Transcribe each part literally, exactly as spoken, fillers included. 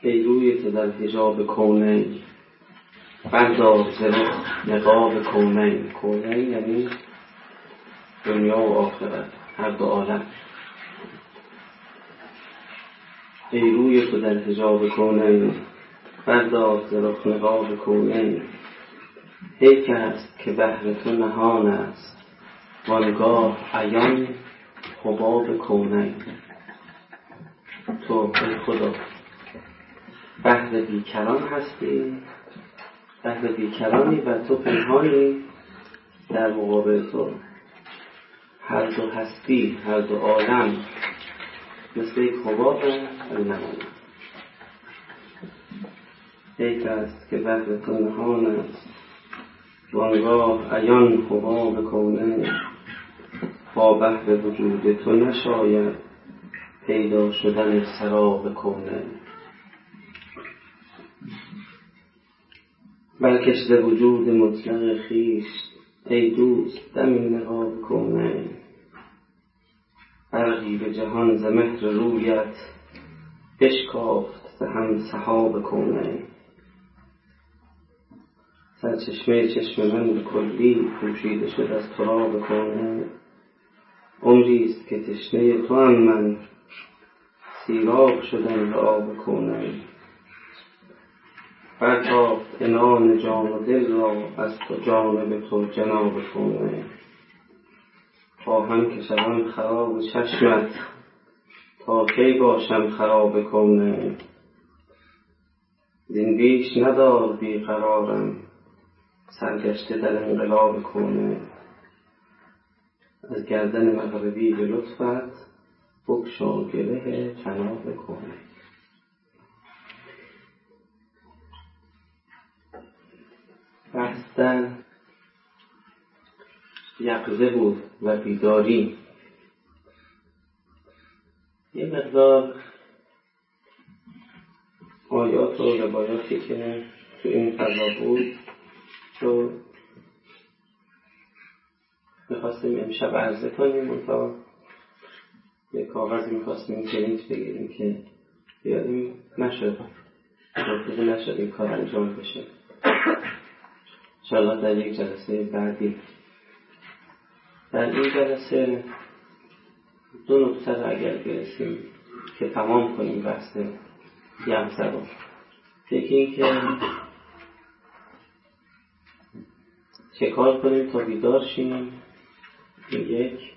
ای روی تو در حجاب کونین، بردار ز رخ نقاب کونین. کونین یعنی دنیا و آخرت، هر دو عالم. ای روی تو در حجاب کونین، بردار ز رخ نقاب کونین. حیف است که بهر تو نهان است، وانگاه عیان حباب کونین. تو ای خدا بحر بیکران هستی، بحر بیکرانی و تو پنهانی. در مقابل تو هر دو هستی، هر دو عالم مثل یک حباب نمانند. حیف است که بحر تو نهان است، وانگاه عیان حباب کونین. با بحر وجود تو نشاید پیدا شدن سراب کونین. برکش ز وجود مطلق خویش، ای دوست دمی نقاب کونین. برقی به جهان ز مهر رویت، بشکافت ز هم سحاب کونین. سرچشمه چشم من به کلی پوشیده شد از تراب کونین. عمریست که تشنه تو ام من، سیراب شدم به آب کونین. برتافت عنان جان و دل را از تو جانب تو جناب کونین. خواهم که شوم خراب چشمت، تا کی باشم خراب کونین. زین بیش ندار بیقرارم، سرگشته در انقلاب کونین. از گردن مغربی به لطفت، بگشا گره طناب کونین. بحث در یقظه بود و بیداری. یه مقدار آیات و روایاتی که تو این فضا بود تو میخواستیم امشب عرضه کنیم و تا یک کاغذی میخواستیم پرینت بگیریم که بیاریم، نشد توفیق نشد این کار انجام بشه. انشاءالله در یک جلسه بعدی. در این جلسه دو نکته را اگر برسیم که تمام کنیم بحث یقظه رو. یکی این که چه کار کنیم تا بیدار شیم، این یک.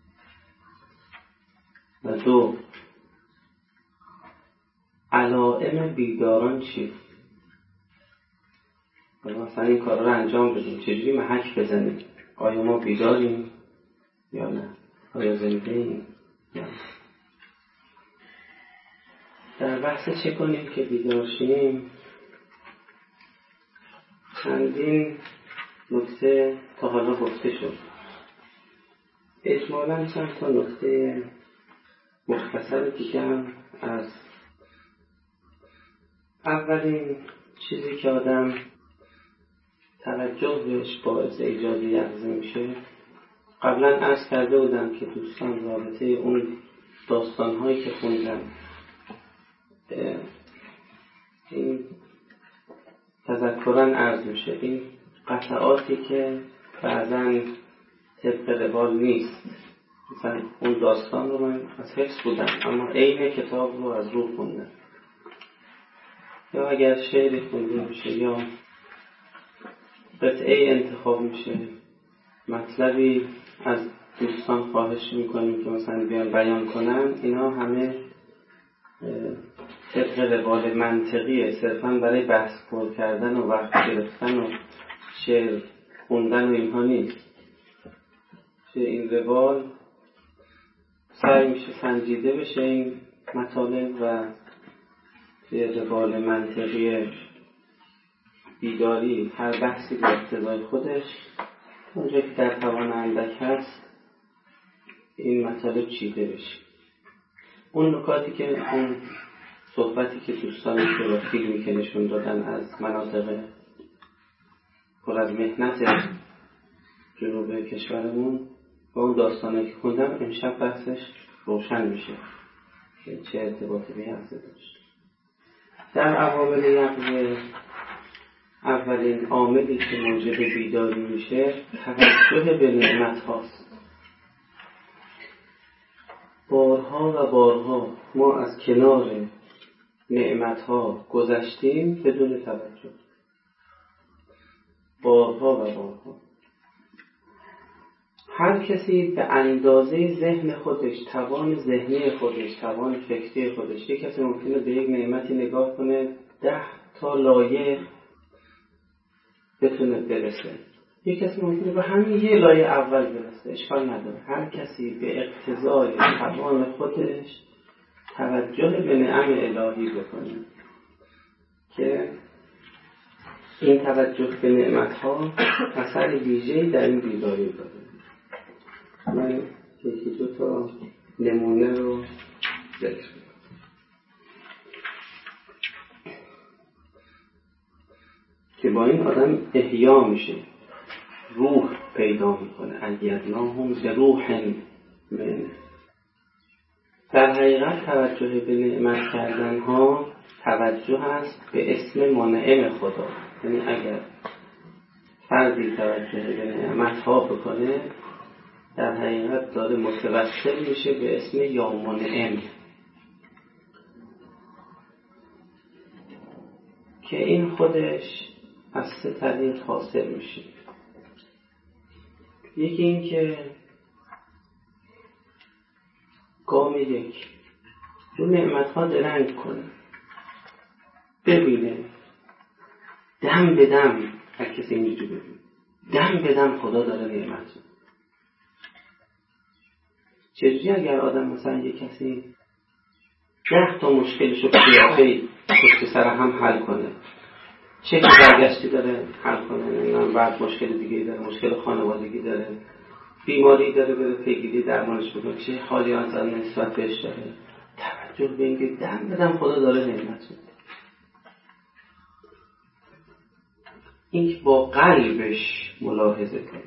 و دو، علائم بیداران چی؟ مثلا این کار رو انجام بدیم، چجوری محک بزنیم؟ آیا ما بیداریم یا نه؟ آیا زنده ایم یا نه؟ در بحث چه کنیم که بیدار شیم چندین نکته تا حالا گفته شد. اجمالاً چند تا نکته مختصر دیگه از اولین چیزی که آدم توجه بهش باعث ایجاد یقظه میشه. قبلا عرض کرده بودم که دوستان رابطه اون داستانهایی که خوندم، این تذکرن عرض میشه، این قطعاتی که بعداً طبق روال نیست. مثلا اون داستان رو من از حفظ بودم اما عین کتاب رو از رو خوندم، یا اگر شعری خونده میشه یا قطعه انتخاب میشه، مطلبی از دوستان خواهش میکنیم که مثلا بیان بیان کنن، اینا همه طبق روال منطقیه، صرفا برای بحث پر کردن و وقت گرفتن و شعر خوندن و اینها نیست. توی این روال سعی میشه سنجیده بشه این مطالب و توی روال منطقی بیداری هر بحثی به اقتضای خودش اونجا که در توان اندک هست این مطالب چیده بشه. اون نکاتی که اون صحبتی که دوستانی که با فیلمی که نشون دادن از مناطق پر از محنت جنوب کشورمون و اون داستانی که خوندم، امشب بحثش روشن میشه که چه ارتباطی به یقظه داشت. در عوامل یقظه اولین عاملی که موجب بیداری میشه توجه به نعمت هاست. بارها و بارها ما از کنار نعمت ها گذشتیم بدون توجه، بارها و بارها. هر کسی به اندازه ذهن خودش، توان ذهنی خودش، توان فکری خودش، یک کسی ممکنه به یک نعمتی نگاه کنه ده تا لایه بتونه برسه، یک کسی ممکنه به همین یه لایه اول برسه، اشکال نداره. هر کسی به اقتضای توان خودش توجه به نعم الهی بکنه که این توجه به نعمت‌ها اثر ویژه‌ای در این بیداری داره. من یکی دو تا نمونه رو ذکر کنم که با این آدم احیا میشه، روح پیدا میکنه. ایدناهم بروح من. در حقیقت توجه به نعمت کردن ها توجه است به اسم منعم خدا. یعنی اگر فردی توجه به نعمت ها بکنه در حقیقت داره متوسل میشه به اسم یا منعم، که این خودش از سه طریق حاصل میشه. یکی این که گام یک رو نعمت ها درنگ کنه، ببینه دم به دم، هر کسی اینجوری ببینه دم به دم خدا داره نعمت رو. چجوری اگر آدم مثلا یک کسی ده تا مشکلش رو قیافه‌ای پشت سر هم حل کنه، چه که برگشتی داره حل کنه، نمیدونم بعد مشکل دیگه داره، مشکل خانوادگی داره، بیماری داره، بره پیگیری درمانش بکنه، چه حالی آنها نسبت بهش داره، توجه به اینکه دم بدم خدا داره نعمت رو. این با قلبش ملاحظه کنه،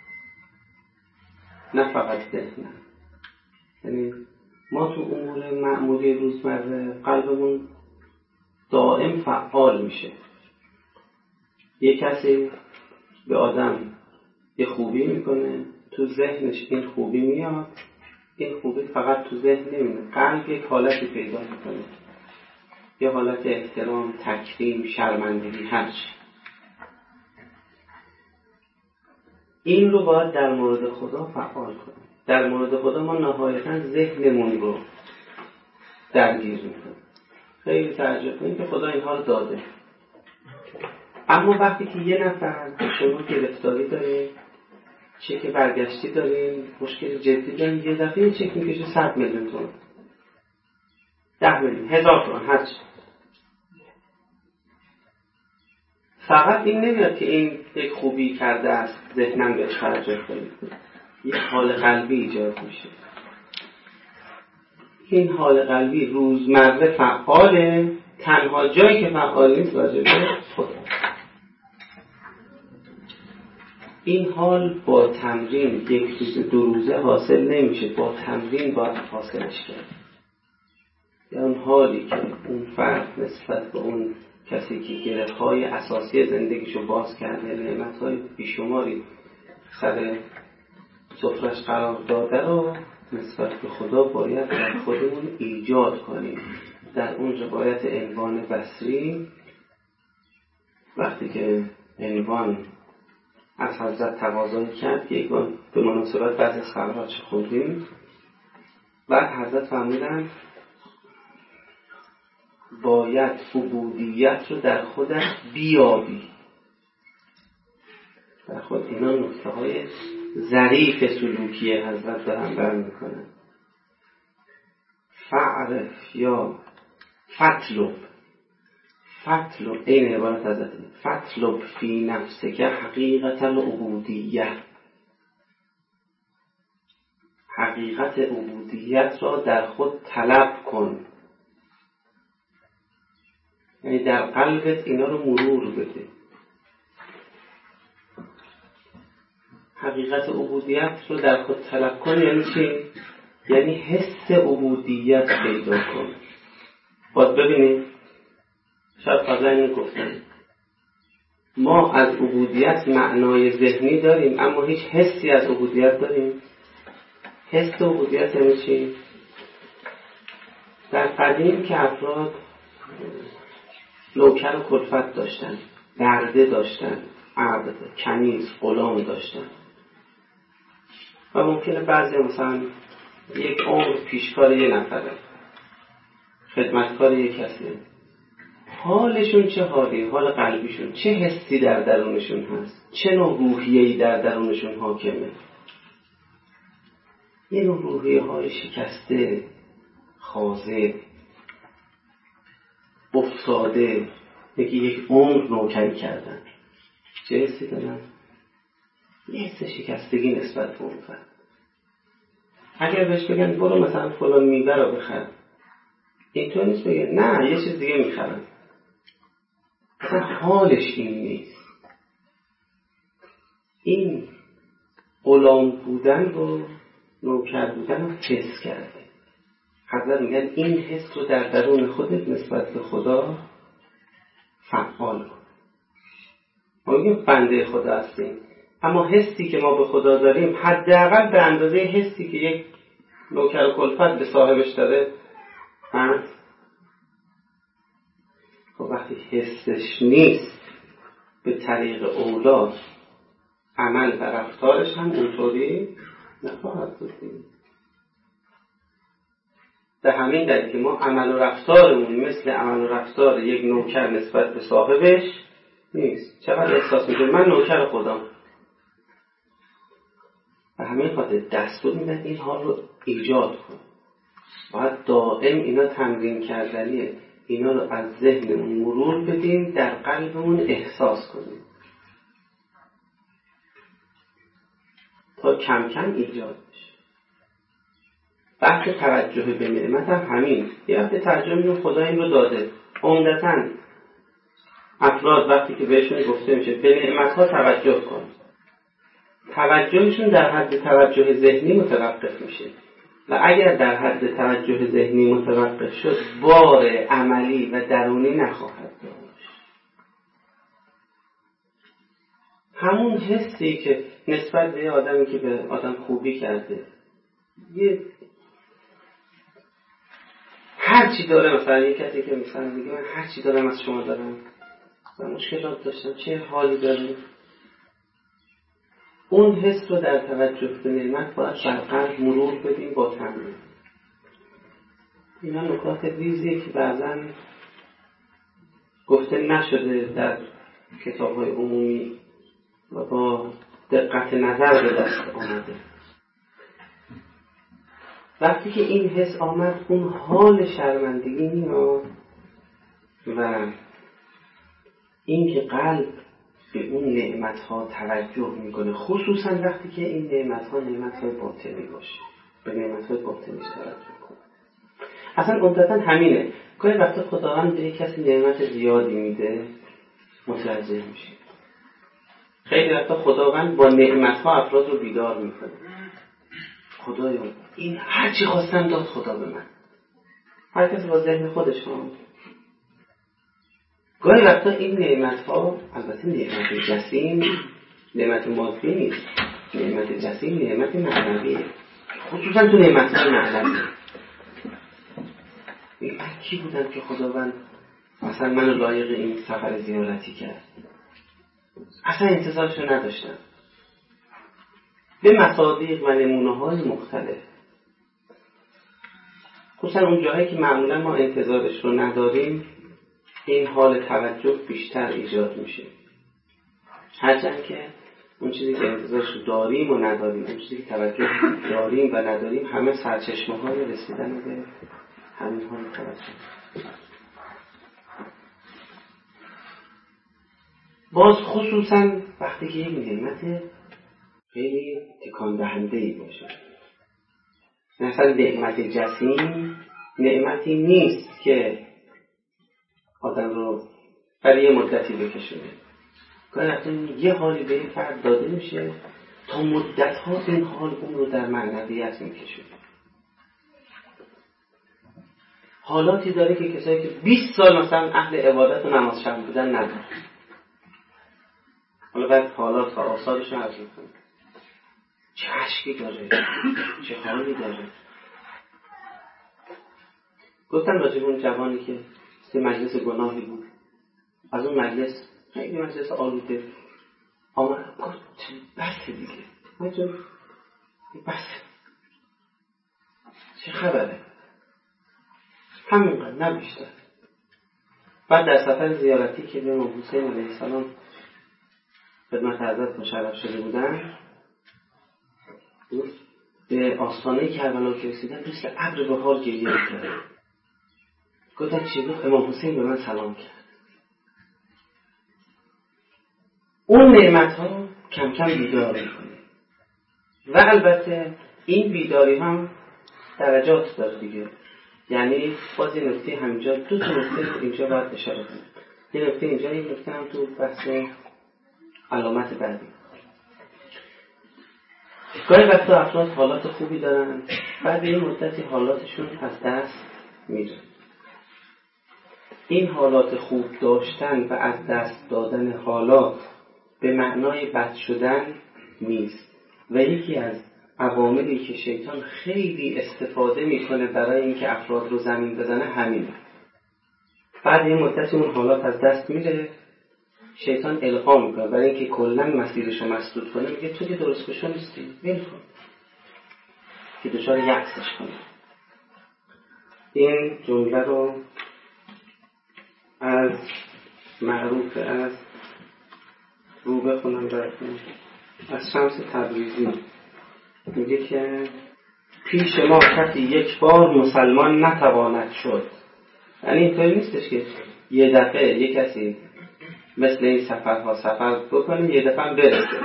نه فقط ذهن. یعنی ما تو امور معمولی روزمره قلبمون دائم فعال میشه. یک کسی به آدم یه خوبی میکنه، تو ذهنش این خوبی میاد، این خوبی فقط تو ذهن نمیمونه، قلب یک حالتی پیدا میکنه، یه حالت احترام، تکریم، شرمندگی، هرچی. این رو باید در مورد خدا فعال کنیم. در مورد خدا ما نهایتاً ذهنمون رو درگیر میکنیم. خیلی تعجب کنید که خدا اینها رو داده. اما وقتی که یه نفر شما گرفتاری دارید، چک برگشتی دارین، مشکل جدی دارین، یه دفعه چک میکشه صد میلیون تومان، ده میلیون، هزار تومان، هرچی. فقط این نمیاد که این یک خوبی کرده است ذهنم بهش توجه کنید، یک حال قلبی ایجاد میشه. این حال قلبی روزمره فعاله، تنها جایی که فعال نیست راجع به خدا. این حال با تمرین یک روز دو روزه حاصل نمیشه، با تمرین باید حاصلش کرد. یا اون حالی که اون فرد نسبت به اون کسی که گره‌های اساسی زندگیشو باز کرده، نعمت‌های بیشماری سر سفرش قرار داده رو نسبت به خدا باید در خودمون ایجاد کنیم. در اون روایت عنوان بصری وقتی که عنوان از حضرت تواضع کرد که یک بار به مناسبت بعضی از خبرات چه خوندیم، بعد حضرت فرمودن باید عبودیت رو در خودش بیابی. در خود اینا نکته های ظریف سلوکی حضرت دارن بیان میکنن. فعرف یا فتلب فتلب این عبارت حضرت فتلب فی نفسک حقیقت العبودیه، حقیقت عبودیت را در خود طلب کن. یعنی در قلبت اینا رو مرور بده. حقیقت عبودیت رو در خود طلب کن یعنی چی؟ یعنی حس عبودیت پیدا کن. باید ببینید شاید قبلا اینو گفتم، ما از عبودیت معنای ذهنی داریم اما هیچ حسی از عبودیت داریم؟ حس عبودیت یعنی چی؟ در قدیم که افراد نوکر و کلفت داشتن، برده داشتن، عبد، کنیز، غلام داشتن و ممکنه بعضی مثلا یک عمر پیشکار یه نفره، خدمتکار یک کسی، حالشون چه حالی؟ حال قلبیشون چه حسی در درونشون هست؟ چه نوع روحیه‌ای در درونشون حاکمه؟ یه نوع روحیه های شکسته، خاضع، افتاده، یکی یک عمر نوکری کردن. چه حسی دارن؟ یه حس شکستگی نسبت به اون فرد. اگر بهش بگن برو مثلا فلان میوه رو بخر، اینطور نیست بگن نه یه چیز دیگه میخرم. اصلا حالش این نیست. این غلام بودن رو، نوکر بودن رو حس کرده. حضرت میگن این حس رو در درون خودت نسبت به خدا فعال کن. ما میگیم بنده خدا هستیم، اما حسی که ما به خدا داریم حداقل به اندازه حسی که یک نوکر و کلفت به صاحبش داره هست. خب وقتی حسش نیست، به طریق اولاد عمل و رفتارش هم اونطوری نخواهد بود. به همین دلیل که ما عمل و رفتارمون مثل عمل و رفتار یک نوکر نسبت به صاحبش نیست. چقدر احساس میکنه من نوکر خودم. به همین خاطر دستور میدن این حال رو ایجاد کن. باید دائم اینا تمرین کردنیه. اینا رو از ذهنمون مرور بدیم، در قلبمون احساس کنیم تا کم کم ایجاد بشه. وقت توجه به نعمت هم همین. یه وقت توجه میدیم خدا این رو داده. عمدتاً افراد وقتی که بهشون گفته میشه به نعمت‌ها توجه کن، توجهشون در حد توجه ذهنی متوقف میشه و اگر در حد توجه ذهنی متوقف شد بار عملی و درونی نخواهد داشت. همون حسی که نسبت به آدمی که به آدم خوبی کرده، یه هر چی داره، مثلا یه کسی که مثلا میگه من هر چی دارم از شما دارم، من مشکلات داشتم، چه حالی داریم؟ اون حس رو در توجه به نعمت باید بر قلب مرور بدیم با تمرین. اینا نکات ریزیه که بعضا گفته نشده در کتاب‌های عمومی و با دقت نظر به دست آمده. وقتی که این حس آمد، اون حال شرمندگی میاد و این که قلب به اون نعمت‌ها توجه میکنه، خصوصا وقتی که این نعمت‌ها نعمت‌های باطنی باشه، به نعمت‌های باطنی توجه کنه. اصلا عمدتاً همینه. گاهی وقتا خداوند به کسی نعمت زیادی میده، متوجه میشه. خیلی وقتا خداوند با نعمت‌ها افراد رو بیدار میکنه. خدایا این هر چی خواستم داد خدا به من. هر کسی با ذهن خودش هم. گاهی وقتا این نعمت‌ها، البته نعمت جسیم نعمت مادی نیست، نعمت جسیم نعمت معنویه، خصوصا تو نعمت‌های معنوی. این کی بودن که خداوند مثلا منو لایق این سفر زیارتی کرد؟ اصلا انتظارشو نداشتم. به مصادیق و نمونه‌های مختلف، خصوصا اون جاهایی که معمولا ما انتظارش رو نداریم، این حال توجه بیشتر ایجاد میشه. هرچند که اون چیزی که انتظارش رو داریم و نداریم، اون چیزی که توجه داریم و نداریم، همه سرچشمه های رسیدن به همین حال توجه. باز خصوصا وقتی که یک نعمت خیلی تکان دهنده‌ای باشه، مثلا نعمت جسیم نعمتی نیست که آدم رو برای یه مدتی بکشونه. گاهی یه حالی به این فرد داده میشه تا مدت‌ها این حال اون رو در معنویت میکشونه. حالاتی داره که کسایی که بیست سال مثلا اهل عبادت و نماز شب بودن نداره. حالا بعد حالات و آثارش رو عرض میکنه. چه عشقی داره، چه حالی داره. گفتم راجب اون جوانی که سه مجلس گناهی بود، از اون مجلس خیلی مجلس آلوده آمد گفت بسه دیگه مجلس بسه، چه خبره، همینقدر نه بیشتر. بعد در سفر زیارتی که به امام حسین علیه السلام خدمت حضرت مشرف شده بودن، به آستانه کربلا که رسیدن مثل ابر بهار گریه می‌کرد. گفتن چی گفت؟ امام حسین به من سلام کرد. اون نعمت‌ها کم کم بیدار می‌کنه و البته این بیداری هم درجات داره دیگه. یعنی باز یه نکته همینجا، دو تا نکته اینجا باید اشاره کنیم. یه نکته اینجا، یه نکته هم تو بحث علامت بعدی. گاهی وقتا افراد حالات خوبی دارن، بعد یه مدتی حالاتشون از دست میره. این حالات خوب داشتن و از دست دادن حالات به معنای بد شدن نیست و یکی از عواملی که شیطان خیلی استفاده میکنه برای اینکه افراد رو زمین بزنه همینه. بعد یه مدتی اون حالات از دست میره، شیطان القا میکنه برای اینکه کلا مسیرش رو مسدود کنه، میگه تو که درست بشو نیستی، ول کن، که دچار یأسش کنه. این جمله رو از معروف از رو بخونم براتون، از شمس تبریزی میگه که پیش ما کسی یک بار مسلمان نتواند شد. یعنی اینطوری نیستش که یه دفعه یه کسی مثل این سفرها سفر بکنه یه دفعه برسه.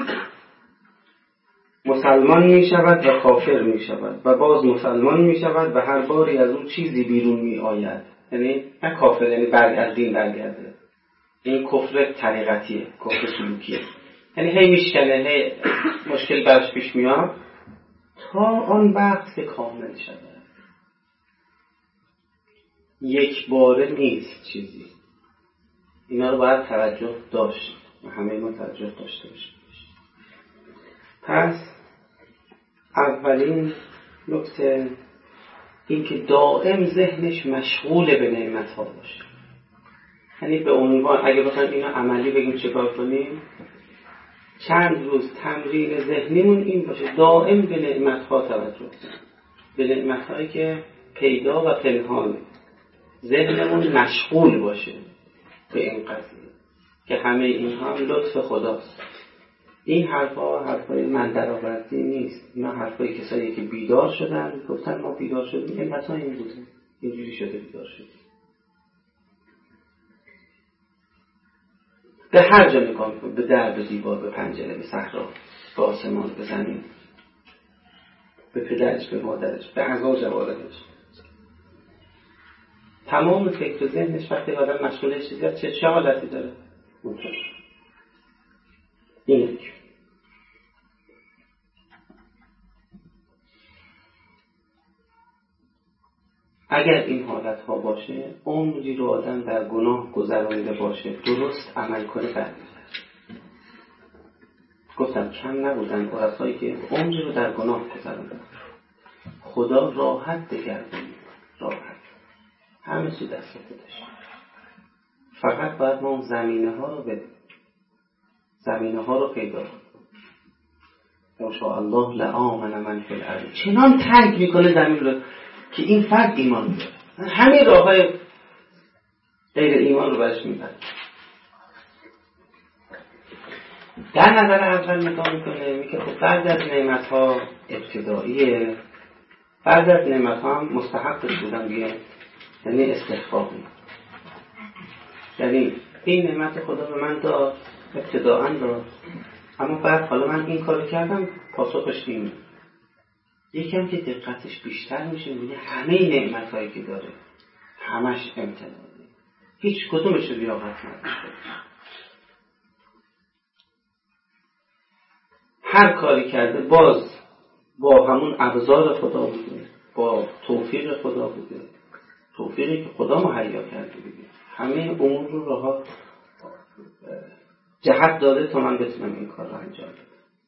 مسلمان می شود و کافر می شود و باز مسلمان می شود و هر باری از اون چیزی بیرون می آید. یعنی نه کافر یعنی برگ از دین برگرده. این کفر طریقتیه، کفر سلوکیه. یعنی هی میشکنه، هی مشکل برش پیش میاد تا آن وقت که کامل شده. یک باره نیست چیزی. اینا رو باید توجه داشت و همه ما توجه داشته باشیم. پس اولین نکته این که دائم ذهنش مشغول به نعمت‌ها باشه. یعنی به عنوان اگه بخوایم اینو عملی بگیم چه کار کنیم، چند روز تمرین ذهنیمون این باشه دائم به نعمت‌ها توجه کنیم، به نعمت‌هایی که پیدا و پنهانه. ذهنمون مشغول باشه به این قضیه که همه اینها هم لطف خداست. این حرفا حرفای من درآوردی نیست، اینا حرفای کسایی که بیدار شدن گفتن ما بیدار شدیم، این مثلا این بوده، اینجوری شده بیدار شدیم. به هر جا نگاه کنید، به در، به دیوار، به پنجره، به صحرا، به آسمان، به زمین، به پدرش، به مادرش، به اعضا جوارحش، تمام فکر و ذهنش وقتی آدم مشغول چیزی چه چه حالتی داره؟ اونطور. این یک. اگر این حالت ها باشه، عمری رو آدم در گناه گذرانیده باشه، درست عمل کنه برمی‌گرده. گفتم کم نبودن عرفایی که عمری رو در گناه گذراندن. خدا راحت دگردونید، راحت. همه چی دست خودش. فقط باید ما زمینه ها رو بدیم. زمینه ها رو پیدا کنیم. ماشاءالله لآمن من فی الارض. چنان تنگ میکنه زمین رو که این فرد ایمان بیاره. همه راه های غیر ایمان رو برش میبرد. در نظر اول نگاه میکنه میگه خب بعد از نعمت ها ابتداییه، بعد از نعمت ها هم مستحقش بودن دیگه، یعنی استحقاق میکنه. یعنی این نعمت خدا به من داد، ابتداءً داد، اما بعد حالا من این کارو کردم، پاسخش اینه. یکم که دقتش بیشتر میشه میگه همه نعمت هایی که داره همش امتنانه، هیچ کدومش رو لیاقت نداشته. هر کاری کرده باز با همون ابزار خدا بوده، با توفیق خدا بوده، توفیقی که خدا مهیا کرده دیگه. همه امور رو راه جهت داده تا من بتونم این کار رو انجام بدم.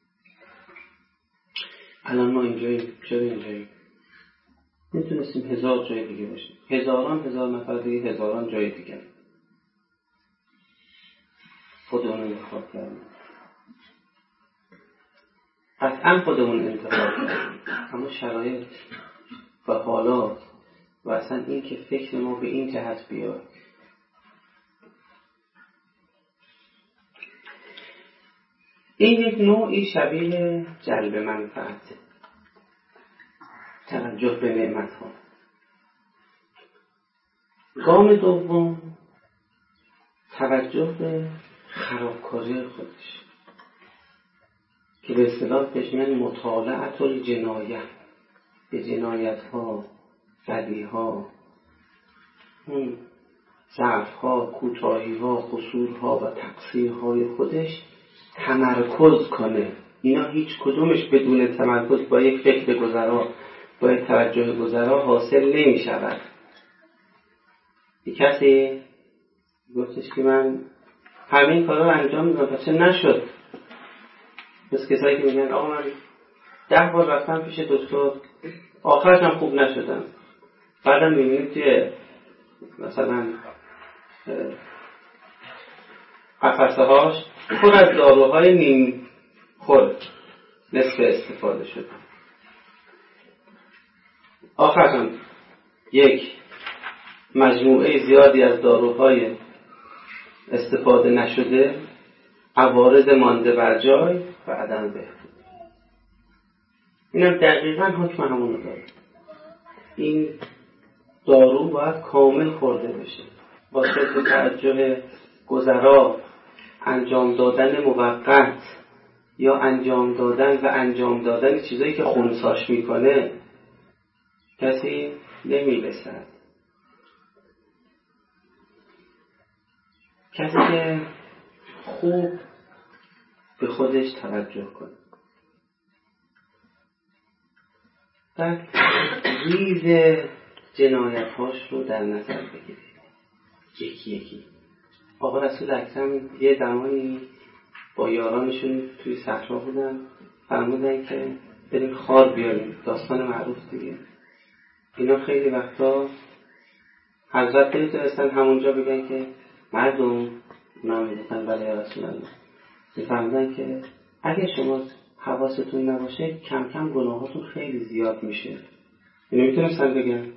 الان ما اینجاییم، چرا اینجاییم؟ میتونستیم هزار جای دیگه باشیم، هزاران هزار نفر دیگه، هزاران جای دیگه. خودمون انتخاب کردیم، قطعا خودمون انتخاب کردیم، اما شرایط و حالات و اصلا این که فکر ما به این جهت بیاد. این یک نوعی شبیه جلب منفعت، توجه به نعمت ها. گام دوم توجه به خرابکاری خودش که به اصطلاح بهش میگن مطالعه الجنایه، به جنایت ها، بدی ها، اون ضعف ها، کوتاهی ها، قصور ها و تقصیر های خودش تمرکز کنه. اینا هیچ کدومش بدون تمرکز با یک فکر گذرا، با یک توجه گذرا حاصل نمی شود. یک کسی گفتش که من همین کارا رو انجام میدم پس چه نشد؟ بس کسایی که میگن آقا من ده بار رفتم پیش دکتر آخرش هم خوب نشدم، بعدم میبینید توی مثلا قفسه هاش پر از داروهای نیم خورد نصف استفاده شده، آخرش هم یک مجموعه زیادی از داروهای استفاده نشده، عوارض مانده بر جای و عدم بهبود. اینم دقیقاً حکم همونو داره. این دارو باید کامل خورده بشه با صرف توجه گذرا، انجام دادن موقت یا انجام دادن و انجام دادن چیزایی که خونساش میکنه کسی نمیرسد. کسی که خوب به خودش توجه کنه، بعد ریز جنایت‌هاش رو در نظر بگیرید یکی یکی. آقا رسول اکرم یه زمانی با یارانشون توی صحرا بودن، فرمودن که بریم خار بیاریم، داستان معروف دیگه. اینا خیلی وقتا حضرت نمیتونستن همونجا بگن که مردم، اونا میگفتن بله یا رسول الله، فرمودن که اگه شما حواستون نباشه کم کم گناهاتون خیلی زیاد میشه. اینو میتونستن بگن،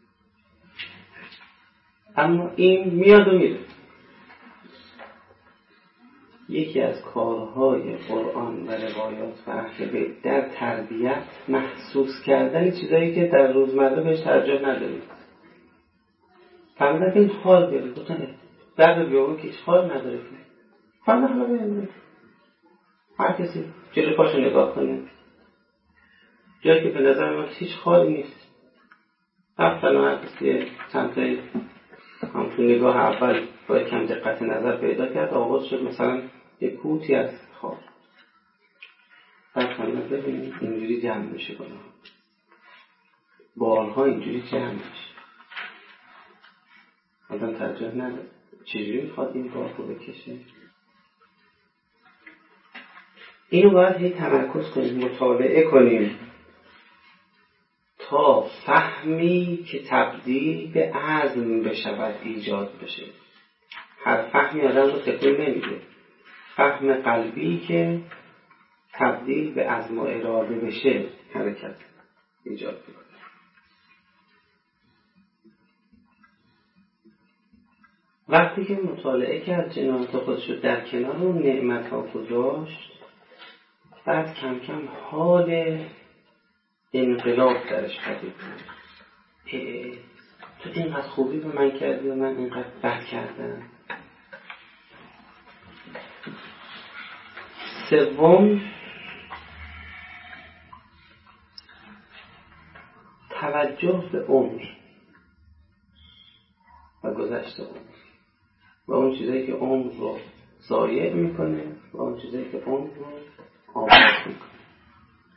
اما این میاد و میره. یکی از کارهای قرآن و روایات و اهل بیت در تربیت محسوس کردن چیزایی که در روزمره بهش توجه ندارید. فرمودن که این خال بیارید، گفتن در بیارون که هیچ خال نداره که فرمودن حالا بیارید، هر کسی جلوی پاشو نگاه کنه، جایی که به نظر من هیچ خالی نیست، رفتن و هر کسی چندتایی هم تو نگاه اول باید کم دقت نظر پیدا کرد، آغاز شد مثلا یک کوتی از خال. بعد خانم ببینید اینجوری جمع میشه گناه، بارها اینجوری جمع میشه، آدم توجه نداره چجوری میخواد این بار رو بکشه. اینو باید هی تمرکز کنیم، مطالعه کنیم تا فهمی که تبدیل به عزم بشود ایجاد بشه. هر فهمی آدم رو تکون نمیده، فهم قلبی که تبدیل به عزم و اراده بشه حرکت ایجاد میکنه. وقتی که مطالعه کرد جنایت خودش رو در کنار اون نعمت ها گذاشت، بعد کم کم حال انقلاب درش پدید بود. تو اینقدر خوبی به من کردی و من اینقدر بد کردم. سوم، توجه به عمر و گذشته عمر و اون چیزایی که عمر رو ضایع میکنه و اون چیزایی که عمر رو آباد میکنه.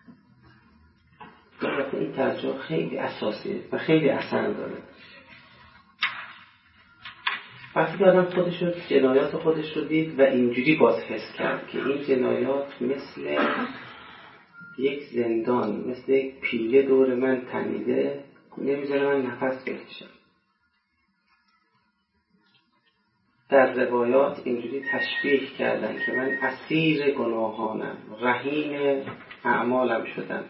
این توجه خیلی اساسیه و خیلی اثر داره. وقتی که آدم خودش رو، جنایات خودش رو دید و اینجوری باز حس کرد که این جنایات مثل یک زندان، مثل یک پیله دور من تنیده، نمیذاره من نفس بکشم. در روایات اینجوری تشبیه کردن که من اسیر گناهانم، رهین اعمالم شدم.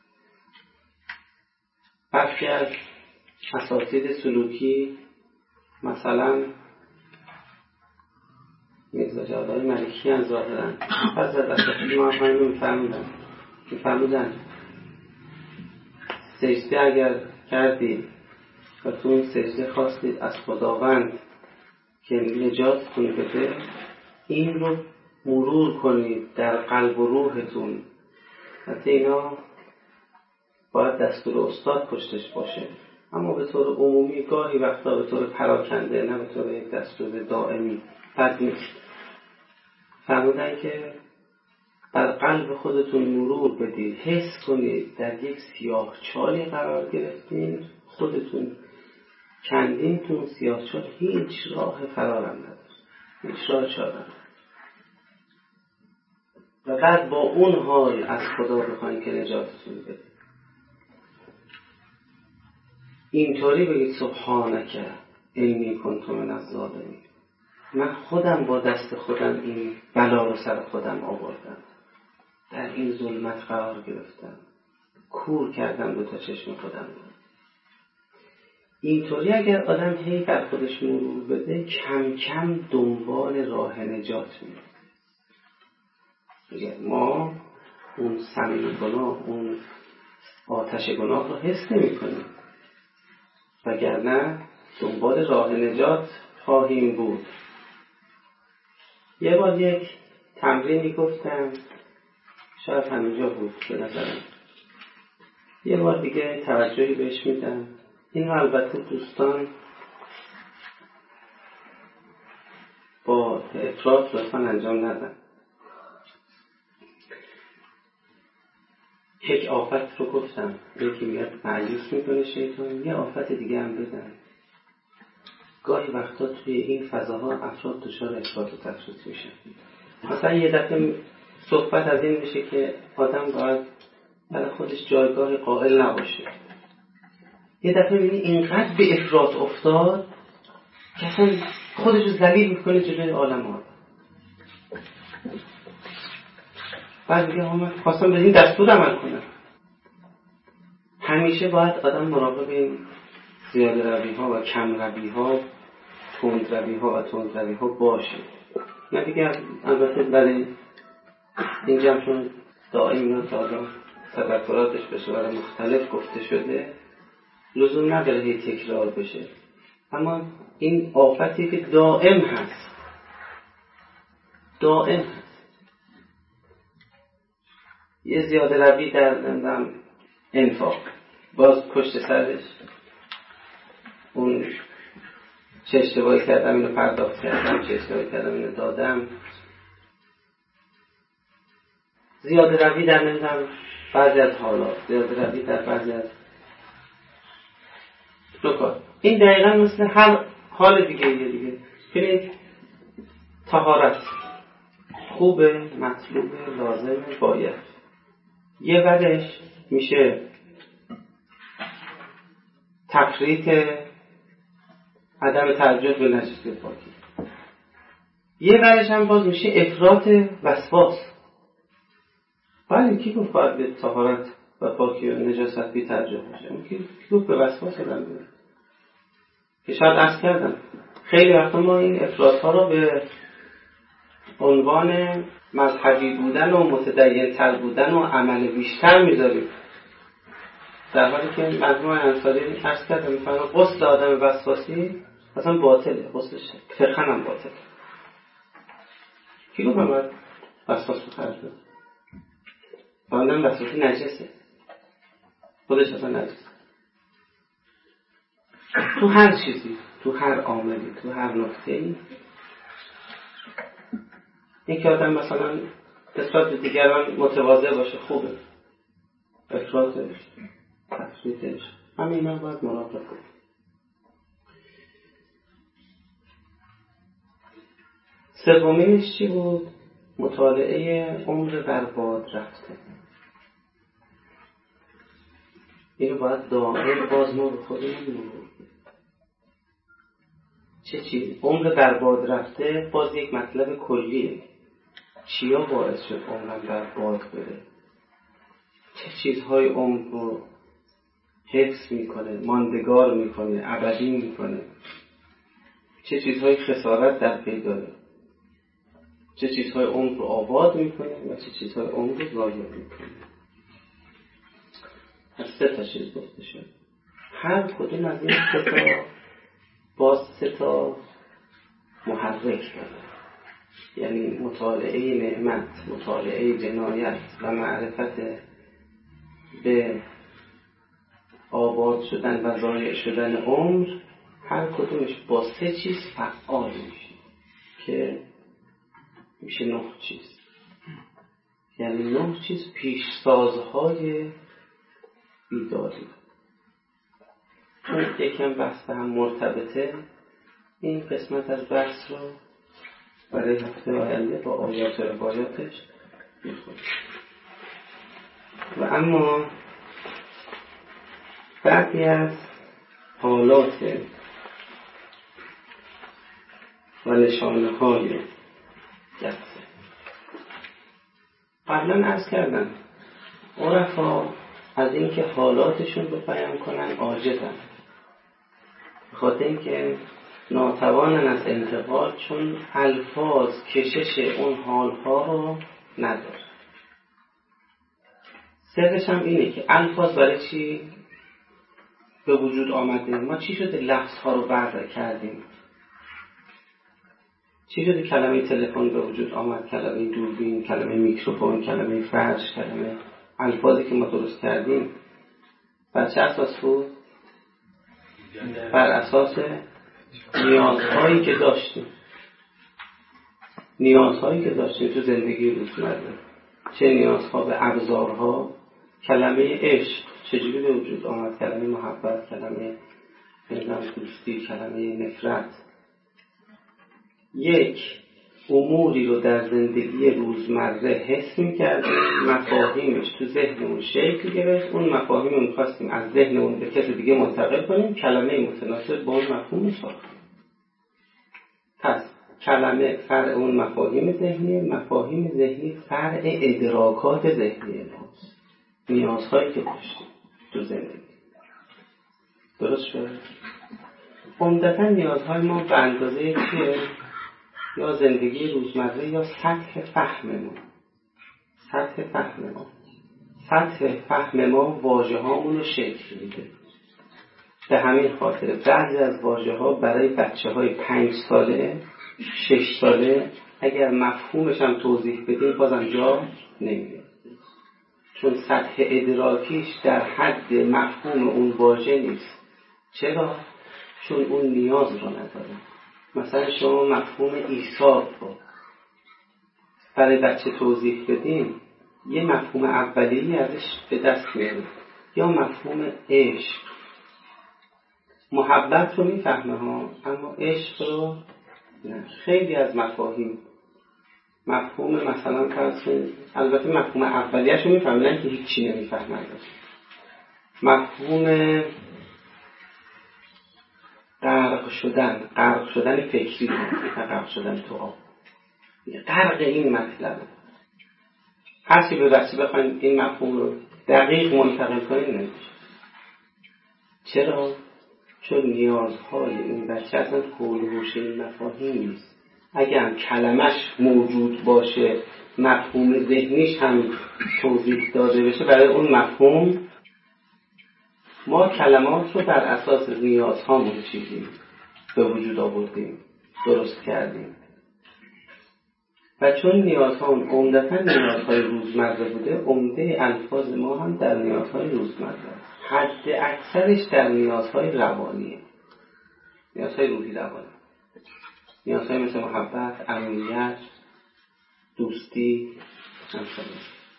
برخی از اساتید سلوکی مثلا میرزا جوادهای ملکی هم ظاهرن پس از اساتید ما هم اینو میفرمودن میفرمودن سجده اگر کردید و تو اون سجده خواستید از خداوند که نجاتتون بده، این رو مرور کنید در قلب و روحتون. حتی اینا باید دستور استاد پشتش باشه، اما به طور عمومی گاهی وقتا به طور پراکنده، نه به طور یک دستور دائمی بد نیست. فرمودن که در قلب خودتون مرور بدید، حس کنید در یک سیاه چالی قرار گرفتین، خودتون کندین تو اون سیاه چال، هیچ راه فرارم نداره، هیچ راه چارم. و بعد با اون حال از خدا بخواین که نجاتتون بده. اینطوری بگید سبحانک انی کنت من الظالمین. من خودم با دست خودم این بلا رو سر خودم آوردم، در این ظلمت قرار گرفتم، کور کردم دو تا چشم خودم رو. اینطوری اگر آدم هی در خودش مرور بده، کم کم دنبال راه نجات میره. ما اون سمی گناه، اون آتش گناه رو حس نمی کنیم، وگرنه دنبال راه نجات خواهیم بود. یه بار یک تمرینی گفتم، شاید همینجا بود به نظرم، یه بار دیگه توجهی بهش میدم. این البته دوستان با افراط لطفاً انجام ندن. یک آفت رو گفتم، یکی میاد مایوس میکنه شیطان، یه آفت دیگه هم بدن. گاهی وقتا توی این فضاها افراد دچار افراط و تفریط میشن. مثلا یه دفعه صحبت از این میشه که آدم باید برای خودش جایگاه قائل نباشه. یه دفعه میبینی اینقدر به افراط افتاد که اصلا خودش رو ذلیل میکنه جلوی عالم ها. بعد میگه ها من خواستم به این دستور عمل کنم. همیشه باید آدم مراقب این زیاده روی ها و کم روی ها، تند روی ها و تند روی ها باشه. نه دیگه البته برای این جمعشون دائم اینا تا آدم تذکراتش به صورت مختلف گفته شده، لزوم نداره هی تکرار بشه. اما این آفتی که دائم هست، دائم هست. یه زیاده روی در نمیدونم انفاق، باز پشت سرش اون چه اشتباهی کردم اینو پرداخت کردم، چه اشتباهی کردم اینو دادم. زیاده روی در نمیدونم بعضی از حالات، زیاده روی در بعضی از نکات. این دقیقا مثل هر حال دیگه یه دیگه. ببینید طهارت خوبه، مطلوبه، لازمه، باید. یه ورش میشه تفریط عدم توجه به نجاست پاکی، یه ورش هم باز میشه افراط وسواس. ولی کی گفت باید به طهارت و پاکی و نجاست بی توجه باشه؟ کی گفت به وسواس آدم بیاره؟ که شاید عرض کردم خیلی وقتا ما این افراط ها رو به عنوان مذهبی بودن و متدین تر بودن و عمل بیشتر میذاریم، در حالی که مجموع انصاری عرض کردم میفهمه غسل آدم وسواسی اصلا باطله، غسلش فقهاً هم باطله. کی گفت من باید وسواس رو خرج کنم؟ آدم وسواسی نجسه، خودش اصلا نجسه. تو هر چیزی، تو هر عاملی، تو هر نکته‌ای، این که آدم مثلا نسبت به دیگران متواضع باشه خوبه، افراطش، تفریطش، همین اینا باید مراقب کنیم. سومینش چی بود؟ مطالعه عمر در باد رفته. اینو باید دائم باز ما به خودمون نگاه. چه چیز؟ عمر در باد رفته باز یک مطلب کلیه. چیا باعث شد عمرم در باد بره؟ چه چیزهای عمر رو حفظ میکنه، ماندگار میکنه، ابدی میکنه؟ چه چیزهای خسارت در پی داره؟ چه چیزهای عمر رو آباد میکنه و چه چیزهای عمر رو ضایع میکنه؟ از سه تا چیز گفته شد. هر کدوم از این سه تا باز سه تا محرک داره. یعنی مطالعه نعمت، مطالعه جنایت و معرفت به آباد شدن و ضایع شدن عمر، هر کدومش با سه چیز فعال میشه که میشه نه چیز. یعنی نه چیز پیشسازهای بیداری. چون یکم بحث هم مرتبطه، این قسمت از بحث رو برای هفته آینده با آیات و روایاتش میخونیم. و اما بعضی از حالات و نشانه های جلسه قبلا عرض کردم عرفا از اینکه حالاتشون رو بیان کنن عاجزن، به خاطر اینکه ناتوانن از انتقال، چون الفاظ کشش اون حالها رو نداره. سرش هم اینه که الفاظ برای چی به وجود آمده؟ ما چی شده لفظ ها رو بردار کردیم؟ چی شده کلمه تلفن به وجود آمد، کلمه دوربین، کلمه میکروفون، کلمه فرش، کلمه الفاظی که ما درست کردیم بر چه اساس بود؟ بر اساس نیازهایی که داشتیم. نیازهایی که داشتیم تو زندگی روزمره. چه نیازها به ابزارها؟ کلمه عشق چجوری به وجود آمد؟ کلمه محبت، کلمه دوستی، کلمه نفرت. یک اموری رو در زندگی روزمره حس می‌کردیم، مفاهیمش تو ذهنمون شکل گرفت، اون مفاهیم رو می‌خواستیم از ذهنمون به کسی دیگه منتقل کنیم، کلمه متناسب با اون مفهوم ساختیم. پس کلمه فرع اون مفاهیم ذهنی، مفاهیم ذهنی فرع ادراکات ذهنی ماست، نیازهایی که داشتیم تو زندگی. درست شد؟ عمدتاً نیازهای ما به اندازه چیه؟ یا زندگی روزمره یا سطح فهم ما. سطح فهم ما سطح فهم ما واژه هامون رو شکل میده. به همین خاطر بعضی از واژه ها برای بچه های پنج ساله شش ساله اگر مفهومش هم توضیح بدیم بازم جا نمیاد، چون سطح ادراکیش در حد مفهوم اون واژه نیست. چرا؟ چون اون نیاز رو نداره. مثلا شما مفهوم ایثار رو برای بچه توضیح بدین، یه مفهوم اولیه‌ای ازش به دست میارید. یا مفهوم عشق، محبت رو میفهمه ها، اما عشق رو نه. خیلی از مفاهیم مفهوم مثلا فرض کنید، البته مفهوم اولیه‌اش رو میفهمه، نه که هیچی نمیفهمه. مفهوم غرق شدن، غرق شدن فکری، نه غرق شدن تو آب، غرق این مطلب. هرچی به بچه بخواین این مفهوم رو دقیق منتقل کنید نمیشه. چرا؟ چون نیازهای این بچه اصلا حول و حوش این مفاهیم نیست. اگر هم کلمش موجود باشه، مفهوم ذهنیش هم توضیح داده بشه، برای اون مفهوم ما کلمات رو بر اساس نیازهامون چیزی به وجود آوردیم، درست کردیم. و چون نیازهامون عمدتاً نیازهای روزمره بوده، عمده الفاظ ما هم در نیازهای روزمره، حد اکثرش در نیازهای روانیه، نیازهای روحی روانی، نیازهای مثل محبت، امنیت، دوستی، همسانی،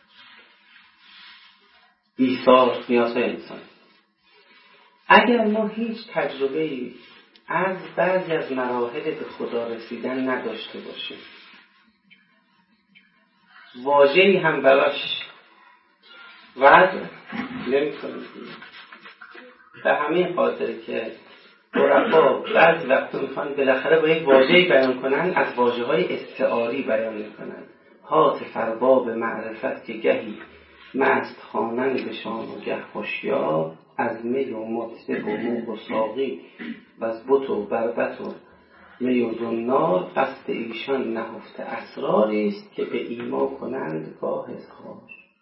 ایثار، نیازهای انسانی. اگر ما هیچ تجربه‌ای از بعضی از مراحل به خدا رسیدن نداشته باشیم، واژه‌ای هم براش وضع نمی‌کنید. به همین خاطر که عرفا بعضی وقتا میخوان بالاخره با یک واژه‌ای بیان کنن، از واژه‌های استعاری بیان میکنن. هاتف ارباب معرفت که گهی مست خوانند بشان و گه هوشیار، از می و مطرب و موق و ساقی و از بت و بربط و می و زنار، قصد ایشان نهفته اسراری است که به ایما کنند گاه اظهار.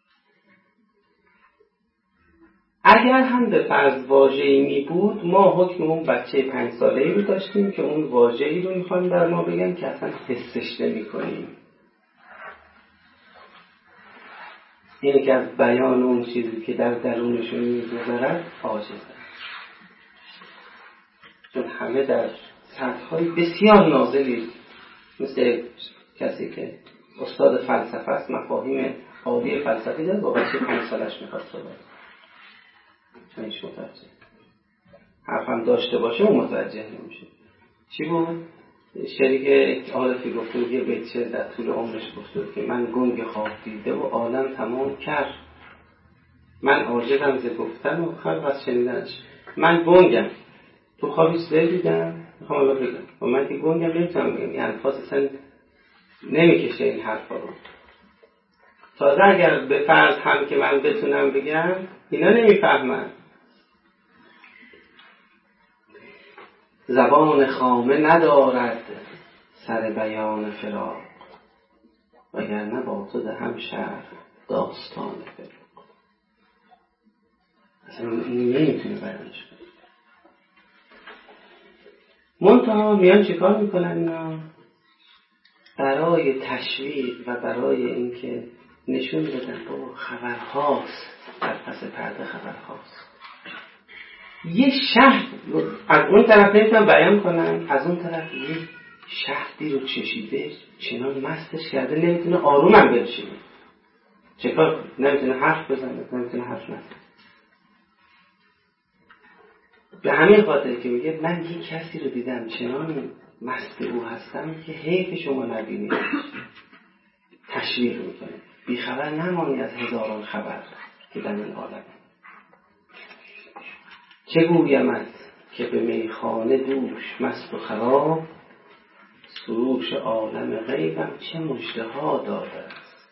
اگر هم به فرض واژه‌ای می بود، ما حکم اون بچه پنج ساله‌ای رو داشتیم که اون واژه‌ای رو میخوان در ما بگن که اصلا حسش نمی کنیم. اینه که از بیان اون چیزی که در درونشون می‌گذرد عاجزند، چون همه در سطح‌های بسیار نازلی، مثل کسی که استاد فلسفه است، مفاهیم عالی فلسفی داره، با بچه پنج سالش میخواد صحبت، چون هیچ متوجه حرفم داشته باشه اون متوجه نمیشه. چی بود؟ شریک عارفی گفته بود یه بیت شعر در طول عمرش گفته که من گنگ خواب دیده و عالم تمام کرد، من عاجزم ز گفتن و خلق از شنیدنش. من گنگم، تو خوابی سر دیدم، میخوام الله بگم و من که گنگم نمیتونم بگم، این الفاظ اصلا نمیکشه این حرفا رو. تازه اگر به فرض هم که من بتونم بگم اینا نمیفهمن. زبان خامه ندارد سر بیان فراق، وگرنه با تو دهم شرح داستان فراق. اصلا نمیتونه بیانش کنه. منتها میان چیکار میکنن اینا؟ برای تشویق و برای اینکه نشون بدن بابا خبرهاست، در پس پرده خبرهاست. یه شهر از اون طرف نمیتونن بیان کنن، از اون طرف یه شهدی رو چشیده چنان مستش کرده نمیتونه آرومم بنشینه. چکار کنه؟ نمیتونه حرف بزنه، نمیتونه حرف نزنه. به همین خاطر که میگه من یه کسی رو دیدم چنان مست او هستم که حیف شما نبینید. تشویق میکنه بیخبر نمانی از هزاران خبر که در این عالم. چه گویمت که به میخانه دوش مست و خراب، سروش عالم غیبم چه مژدها داده است.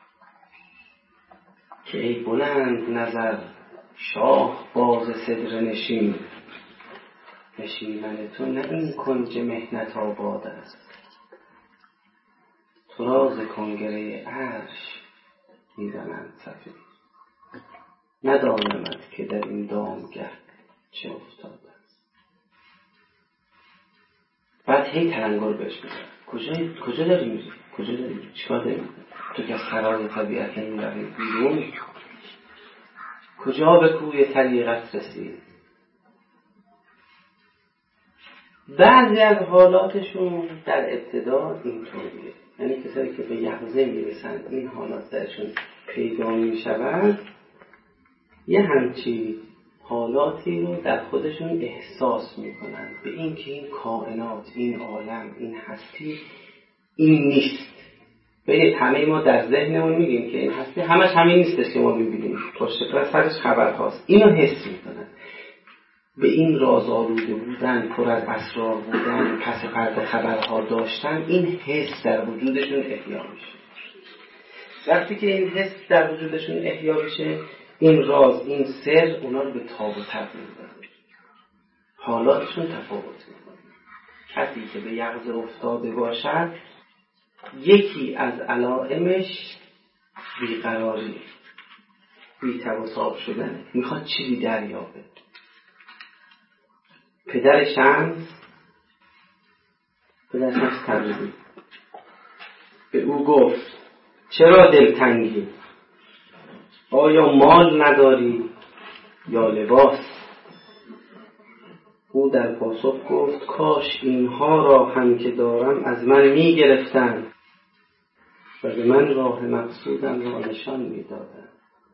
که ای بلند نظر شاه باز صدر نشین، نشیمن تو نه این کنج مهنت آباد است. تو راز کنگره عرش میدانند سفیر، ندانمت که در این دامگه چه افتاده است. بعد هی تلنگر بهش میزن کجا کجا داری میری؟ کجا داری میری؟ چیکار داری میکنی؟ تو که از سرای طبیعت نمیروی بیرون؟ کجا به کوی طریقت رسید؟ بعضی از حالاتشون در ابتدا اینطوریه، یعنی کسایی که به یقظه میرسن این حالات درشون پیدا میشود، یه همچی حالاتی رو در خودشون احساس میکنن به این که این کائنات، این عالم، این هستی این نیست. ببینید همه ما در ذهنمون میگیم که این هستی همش همین نیستش که ما میبینیم، پشت سرش خبر هاست. اینو حس میکنن، به این راز آلوده بودن، پر از اسرار بودن، پس پرده خبرها داشتن، این حس در وجودشون احیا میشه. وقتی که این حس در وجودشون احیا میشه، این راز، این سر اونا رو به تاب و تب می‌بره، حالاتشون تفاوت میکنه. کسی که به یقظه افتاده باشد، یکی از علائمش بیقراری، بی تب و تاب شدن، میخواد چیزی دریابه. پدر شمس پدر شمس تبریزی به او گفت چرا دلتنگی؟ آیا مال نداری یا لباس؟ او در پاسخ گفت کاش اینها را هم که دارم از من می گرفتن و به من راه مقصودم را نشان می دادن.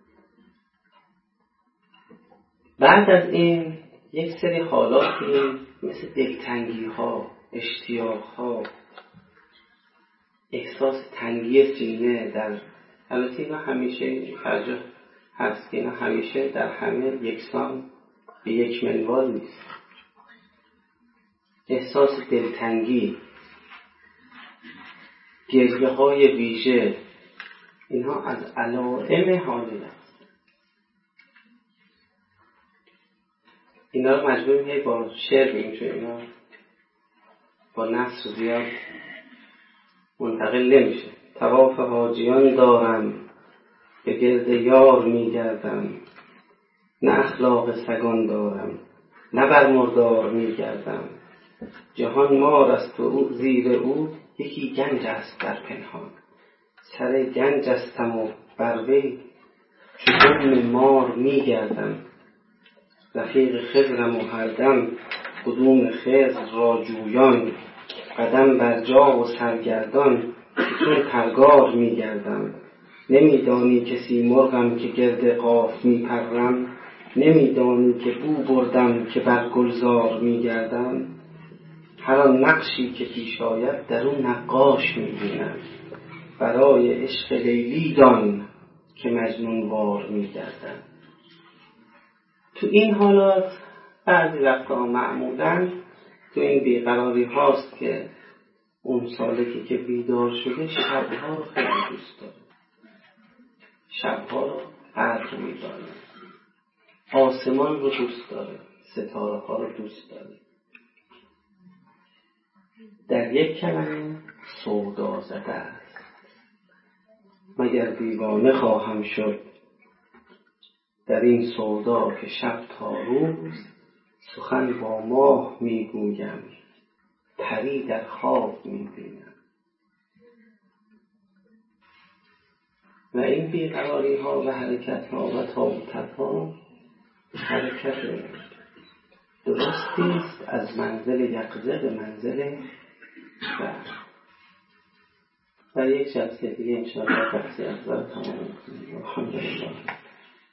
بعد از این یک سری حالاتی مثل دلتنگی ها، اشتیاق ها، احساس تنگی سینه در البته اینا همیشه فرجه هست که اینا همیشه در همه یکسان به یک منوال نیست. احساس دلتنگی، گریه های ویژه، اینها از علائم حاضر است. اینا رو مجبوریم هی با شعر بگیم، چون اینا با نثر زیاد منتقل نمیشه. طواف حاجیان دارم، به گرد یار میگردم، نه اخلاق سگان دارم، نه بر مردار میگردم. جهان مار است و او زیر او یکی گنج است در پنهان. سر گنج استم و بر وی چو دم مار میگردم. رفیق خضرم و هر دم قدوم خضر را جویان. قدم بر جا و سرگردان چون پرگار میگردم. نمیدانی که سیمرغم که گرد قاف میپرم. نمیدانی که بو بردم که بر گلزار میگردم. هر آن نقشی که پیش آید در اون نقاش میبینم. برای عشق لیلی دان که مجنون وار میگردم. تو این حالات بعضی وقتا معمولاً تو این بیقراری هاست که اون سالکی که بیدار شده شبها رو خیلی دوست داره، شبها رو قدر میداره، آسمان رو دوست داره، ستاره ها رو دوست داره. در یک کلمه سودا زده است. مگر دیوانه خواهم شد در این سودا که شب تا روز سخن با ماه میگویم، پری در خواب میبینم. و این بیقراری ها و حرکت ها و تابوتت ها حرکت درستی است از منزل یقظه به منزل شهر. و یک جلسه دیگه انشاءالله بحثی از برای تمام کنیم. الحمدلله.